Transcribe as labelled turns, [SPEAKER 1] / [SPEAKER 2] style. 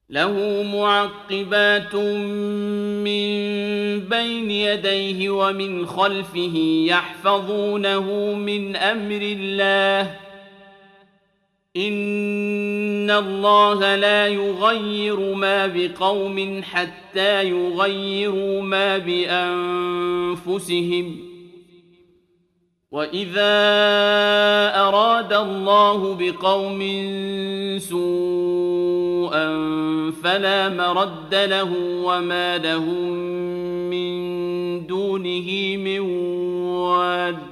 [SPEAKER 1] له معقبات من بين يديه ومن خلفه يحفظونه من أمر الله إن الله لا يغير ما بقوم حتى يغيروا ما بأنفسهم وإذا أراد الله بقوم سوءا فلا مرد له وما لهم من دونه من واد